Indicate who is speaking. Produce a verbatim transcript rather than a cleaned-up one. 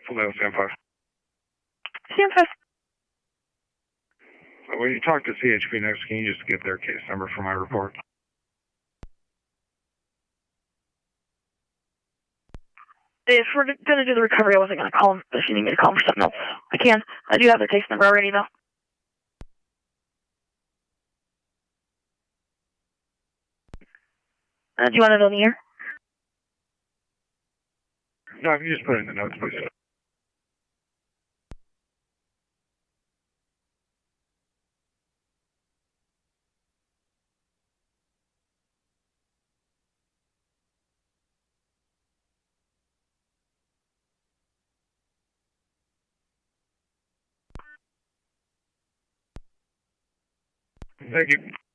Speaker 1: Hello, Sam five.
Speaker 2: Sam five.
Speaker 1: So when you talk to C H P next, can you just get their case number for my report?
Speaker 2: If we're gonna do the recovery, I wasn't gonna call them. If you need me to call them for something else, I can. I do have their case number already, though. Uh, do you want it on the air?
Speaker 1: No, if you just put it in the notes, please. Thank you.